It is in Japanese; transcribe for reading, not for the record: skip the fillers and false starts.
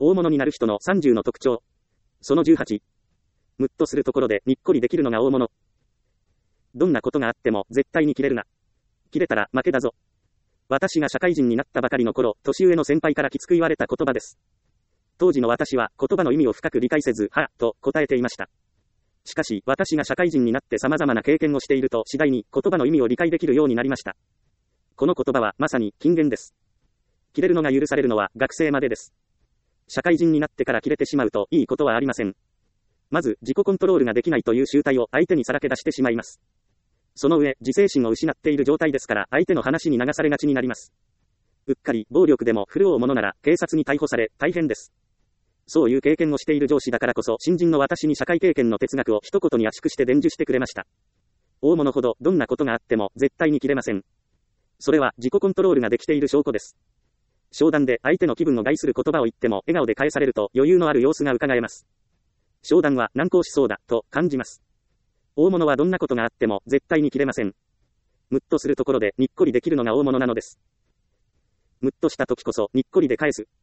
大物になる人の30の特徴。その18。ムッとするところでにっこりできるのが大物。どんなことがあっても絶対にキレるな。キレたら負けだぞ。私が社会人になったばかりの頃、年上の先輩からきつく言われた言葉です。当時の私は言葉の意味を深く理解せず、はぁ、と答えていました。しかし、私が社会人になって様々な経験をしていると次第に言葉の意味を理解できるようになりました。この言葉はまさに金言です。キレるのが許されるのは学生までです。社会人になってからキレてしまうといいことはありません。まず、自己コントロールができないという醜態を相手にさらけ出してしまいます。その上、自制心を失っている状態ですから、相手の話に流されがちになります。うっかり、暴力でも振るおうものなら、警察に逮捕され、大変です。そういう経験をしている上司だからこそ、新人の私に社会経験の哲学を一言に圧縮して伝授してくれました。大物ほど、どんなことがあっても、絶対に切れません。それは、自己コントロールができている証拠です。商談で相手の気分を害する言葉を言っても、笑顔で返されると、余裕のある様子が伺えます。商談は難航しそうだ、と感じます。大物はどんなことがあっても絶対に切れません。ムッとするところでにっこりできるのが大物なのです。ムッとした時こそにっこりで返す。